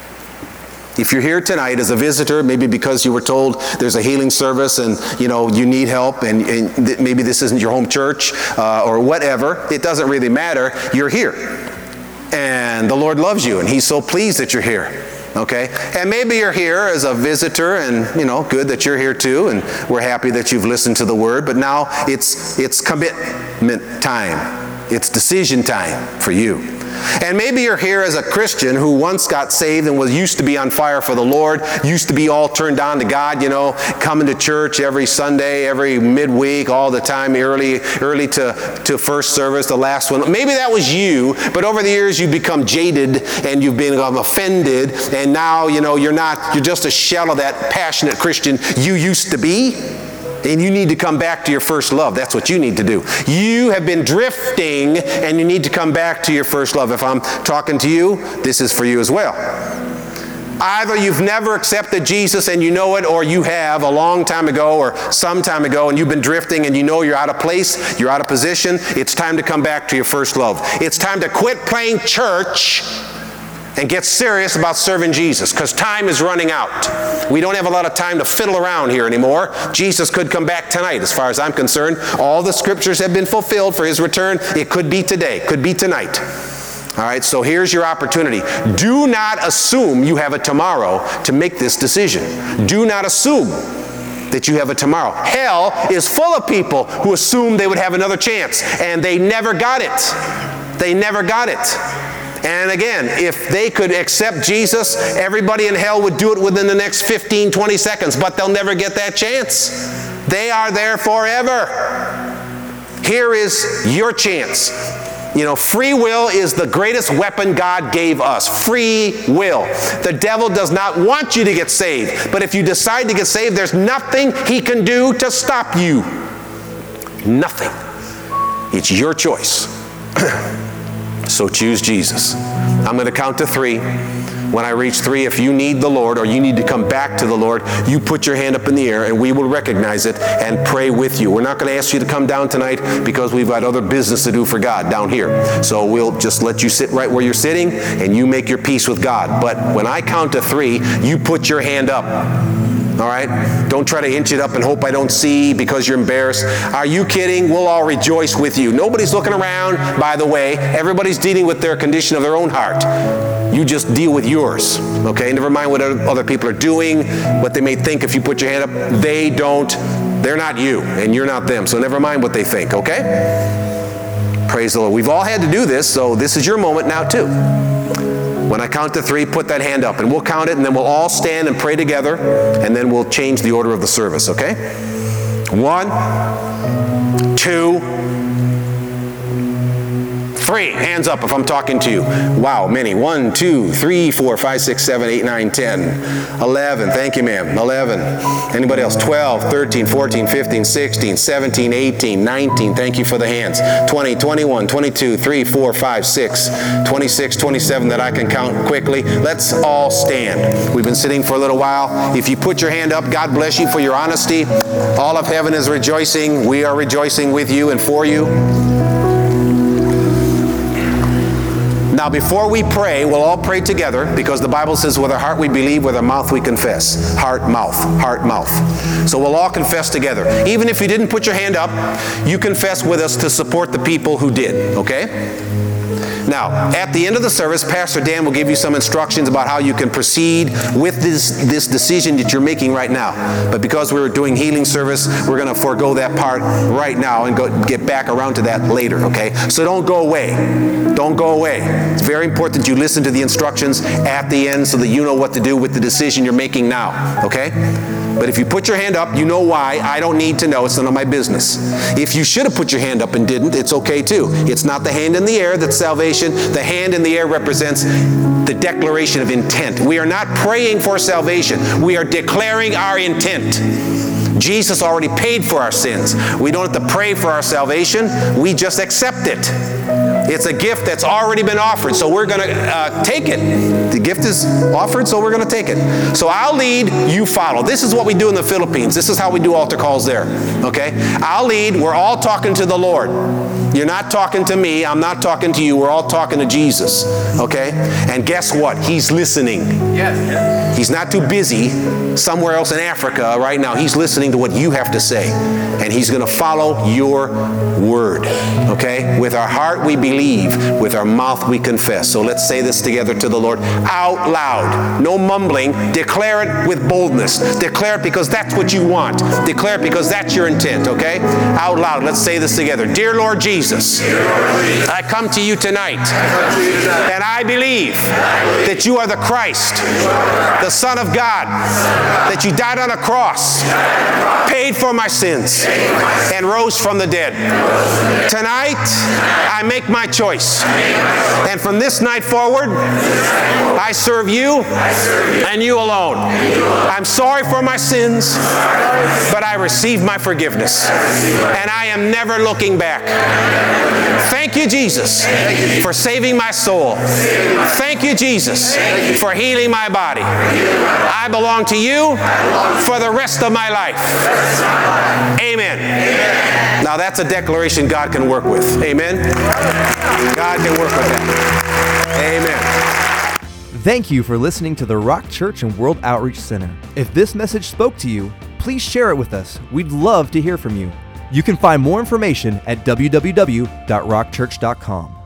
If you're here tonight as a visitor, maybe because you were told there's a healing service and, you know, you need help, and, and th- maybe this isn't your home church uh, or whatever, it doesn't really matter. You're here. And the Lord loves you, and He's so pleased that you're here. Okay? And maybe you're here as a visitor, and, you know, good that you're here too, and we're happy that you've listened to the Word, but now it's, it's commitment time. It's decision time for you. And maybe you're here as a Christian who once got saved and was used to be on fire for the Lord, used to be all turned on to God, you know, coming to church every Sunday, every midweek, all the time, early early to, to first service, the last one. Maybe that was you, but over the years you've become jaded and you've been um, offended, and now, you know, you're not, you're just a shell of that passionate Christian you used to be. And you need to come back to your first love. That's what you need to do. You have been drifting, and you need to come back to your first love. If I'm talking to you, this is for you as well. Either you've never accepted Jesus and you know it, or you have a long time ago or some time ago, and you've been drifting and you know you're out of place, you're out of position. It's time to come back to your first love. It's time to quit playing church and get serious about serving Jesus, because time is running out. We don't have a lot of time to fiddle around here anymore. Jesus could come back tonight, as far as I'm concerned. All the scriptures have been fulfilled for His return. It could be today, could be tonight. All right, so here's your opportunity. Do not assume you have a tomorrow to make this decision. Do not assume that you have a tomorrow. Hell is full of people who assumed they would have another chance, and they never got it. They never got it. And again, if they could accept Jesus, everybody in hell would do it within the next fifteen, twenty seconds, but they'll never get that chance. They are there forever. Here is your chance. You know, free will is the greatest weapon God gave us. Free will. The devil does not want you to get saved, but if you decide to get saved, there's nothing he can do to stop you. Nothing. It's your choice. So choose Jesus. I'm going to count to three. When I reach three, if you need the Lord or you need to come back to the Lord, you put your hand up in the air and we will recognize it and pray with you. We're not going to ask you to come down tonight because we've got other business to do for God down here. So we'll just let you sit right where you're sitting and you make your peace with God. But when I count to three, you put your hand up. All right? Don't try to inch it up and hope I don't see because you're embarrassed. Are you kidding? We'll all rejoice with you. Nobody's looking around, by the way. Everybody's dealing with their condition of their own heart. You just deal with yours. Okay? Never mind what other people are doing, what they may think if you put your hand up. They don't. They're not you, and you're not them. So never mind what they think, okay? Praise the Lord. We've all had to do this, so this is your moment now too. When I count to three, put that hand up, and we'll count it, and then we'll all stand and pray together, and then we'll change the order of the service, okay? One, two, Three, hands up if I'm talking to you. Wow, many. One, two, three, four, five, six, seven, eight, nine, ten, eleven. Thank you, ma'am. eleven. Anybody else? twelve, thirteen, fourteen, fifteen, sixteen, seventeen, eighteen, nineteen. Thank you for the hands. twenty, twenty-one, twenty-two, three, four, five, six, twenty-six, twenty-seven that I can count quickly. Let's all stand. We've been sitting for a little while. If you put your hand up, God bless you for your honesty. All of heaven is rejoicing. We are rejoicing with you and for you. Now, before we pray, we'll all pray together because the Bible says with our heart we believe, with our mouth we confess. Heart, mouth, heart, mouth. So we'll all confess together. Even if you didn't put your hand up, you confess with us to support the people who did, okay? Now, at the end of the service, Pastor Dan will give you some instructions about how you can proceed with this, this decision that you're making right now. But because we're doing healing service, we're going to forego that part right now and go get back around to that later, okay? So don't go away. Don't go away. It's very important you listen to the instructions at the end so that you know what to do with the decision you're making now, okay? But if you put your hand up, you know why. I don't need to know. It's none of my business. If you should have put your hand up and didn't, it's okay too. It's not the hand in the air that's salvation. The hand in the air represents the declaration of intent. We are not praying for salvation. We are declaring our intent. Jesus already paid for our sins. We don't have to pray for our salvation. We just accept it. It's a gift that's already been offered, so we're going to uh, take it. The gift is offered, so we're going to take it. So I'll lead, you follow. This is what we do in the Philippines. This is how we do altar calls there, okay? I'll lead. We're all talking to the Lord. You're not talking to me. I'm not talking to you. We're all talking to Jesus, okay? And guess what? He's listening. Yes. He's not too busy somewhere else in Africa right now. He's listening to what you have to say, and he's going to follow your word, okay? With our heart we believe. With our mouth we confess. So let's say this together to the Lord out loud. No mumbling. Declare it with boldness. Declare it because that's what you want. Declare it because that's your intent, okay? Out loud. Let's say this together. Dear Lord Jesus, I come to you tonight and I believe that you are the Christ, the Son of God, that you died on a cross, paid for my sins, and rose from the dead. Tonight, I make my choice. And from this night forward, I serve you and you alone. I'm sorry for my sins, but I receive my forgiveness. And I am never looking back. Thank you, Jesus, for saving my soul. Thank you, Jesus, for healing my body. I belong to you for the rest of my life. Amen. Now that's a declaration God can work with. Amen. God can work with that. Amen. Thank you for listening to the Rock Church and World Outreach Center. If this message spoke to you, please share it with us. We'd love to hear from you. You can find more information at w w w dot rock church dot com.